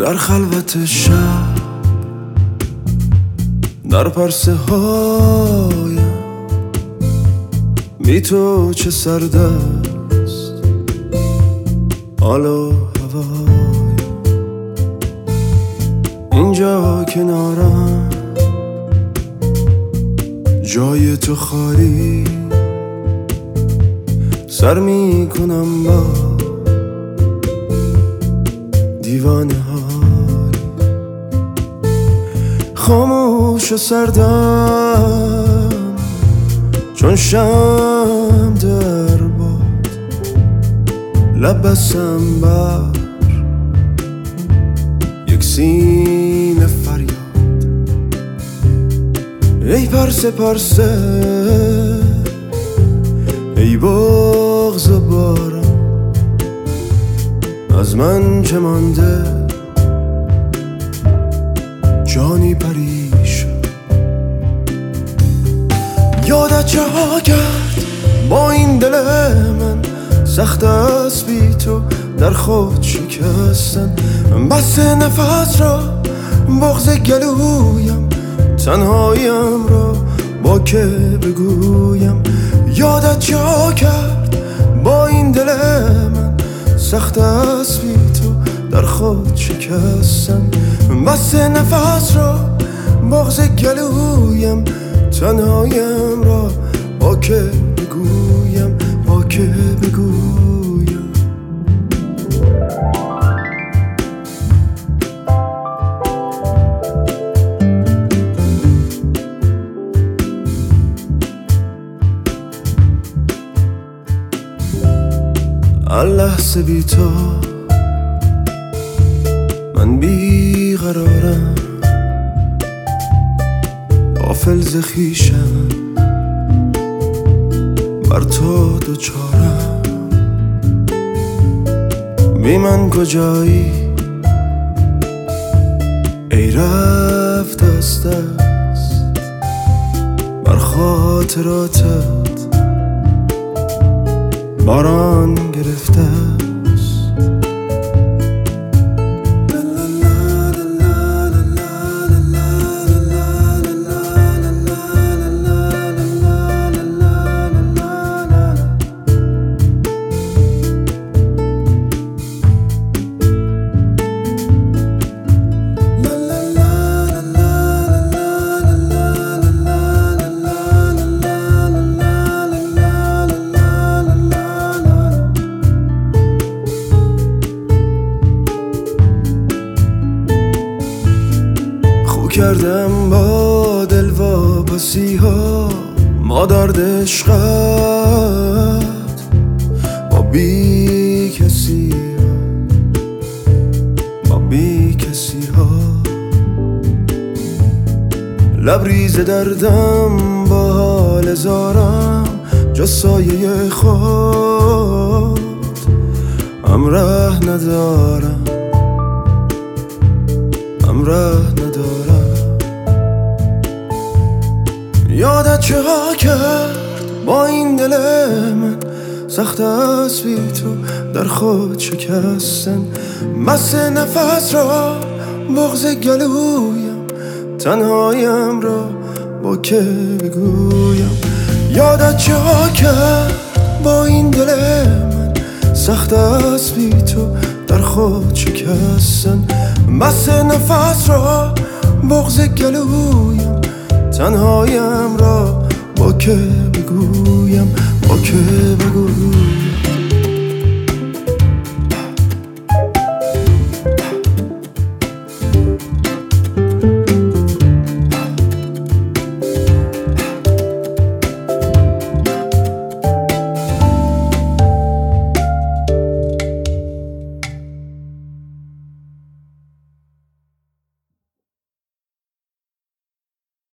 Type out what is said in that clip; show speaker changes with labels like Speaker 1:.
Speaker 1: در خلوت شب، در پرسه هایم بی تو چه سرد است حال و هوایم. اینجا کنارم جای تو خالی، سر می کنم با دیوانه های خاموش و سردم چون شمع در باد. لب بستم بر یک سینه فریاد، ای پرسه پرسه، ای بغض و بارم، از من چه مانده جانی پریشان. یادت چه ها کرد با این دل من، سخت است بی تو در خود شکستن. بس نفس را بغض گلویم، تنهایم را با که بگویم. یادت چه ها کرد با این دل من، سخت است بی تو در خود شکستن. بس نفس را بغض گلویم، تنهایم را با که بگویم، با که بگویم. لحظه بی تو من بی قرارم، غافل ز خویشم، بر تو دوچارم. بی من کجایی ای رفت از دست، بر خاطراتت باران گرفته است. کردم با دل واپسی ها، ما درد عشقت با بی کسی ها، با بی کسی ها. لبریز دردم با حال زارم، جز سایه خود همراه ندارم، همراه ندارم. یادت چه ها کرد با این دل من، سخت است بی تو در خود شکستن. بس نفس را بغض گلویم، تنهایم را با که بگویم. یادت چه ها کرد با این دل من، سخت است بی تو در خود شکستن. بس نفس را بغض گلویم، تنهایم را با که بگویم، با که بگویم.